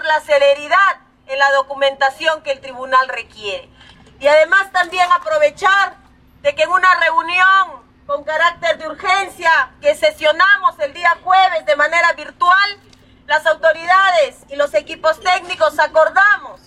la celeridad en la documentación que el tribunal requiere. Y además también aprovechar de que en una reunión con carácter de urgencia que sesionamos el día jueves de manera virtual, las autoridades y los equipos técnicos acordamos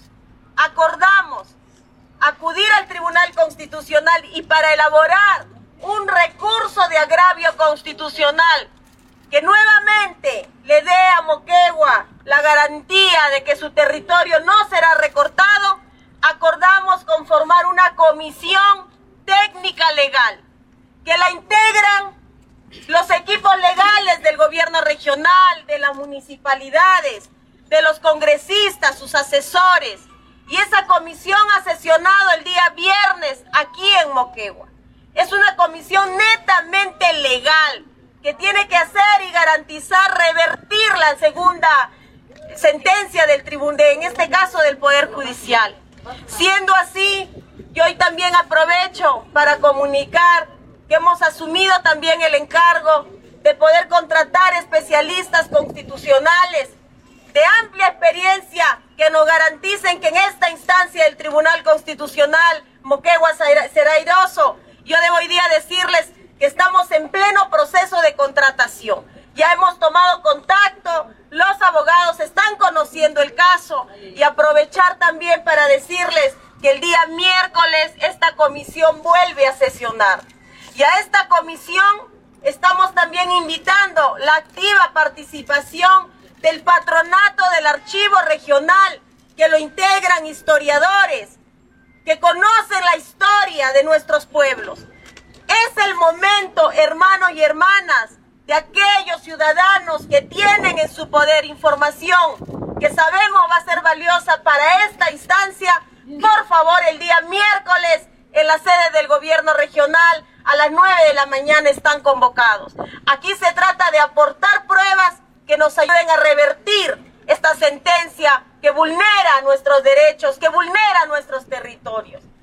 acudir al Tribunal Constitucional y para elaborar un recurso de agravio constitucional que nuevamente le dé a Moquegua la garantía de que su territorio no será recortado. Acordamos conformar una comisión técnica legal que la integran los equipos legales del gobierno regional, de las municipalidades, de los congresistas, sus asesores. Y esa comisión ha sesionado el día viernes aquí en Moquegua. Es una comisión netamente legal que tiene que hacer y garantizar revertir la segunda sentencia del tribunal, en este caso del Poder Judicial. Siendo así, yo hoy también aprovecho para comunicar que hemos asumido también el encargo de poder contratar especialistas constitucionales de amplia experiencia que nos garanticen que en esta instancia del Tribunal Constitucional Moquegua será airoso. Yo debo hoy día decirles que estamos en pleno proceso de contratación. Ya hemos tomado contacto, los abogados están conociendo el caso y aprovechar también para decirles que el día miércoles esta comisión vuelve a sesionar. Y a esta comisión estamos también invitando la activa participación del patronato del archivo regional, que lo integran historiadores, que conocen la historia de nuestros pueblos. Es el momento, hermanos y hermanas, de aquellos ciudadanos que tienen en su poder información que sabemos va a ser valiosa para esta instancia. Por favor, el día miércoles en la sede del gobierno regional a las 9 de la mañana están convocados. Aquí se trata de aportar pruebas que nos ayuden a revertir esta sentencia que vulnera nuestros derechos, que vulnera nuestros territorios.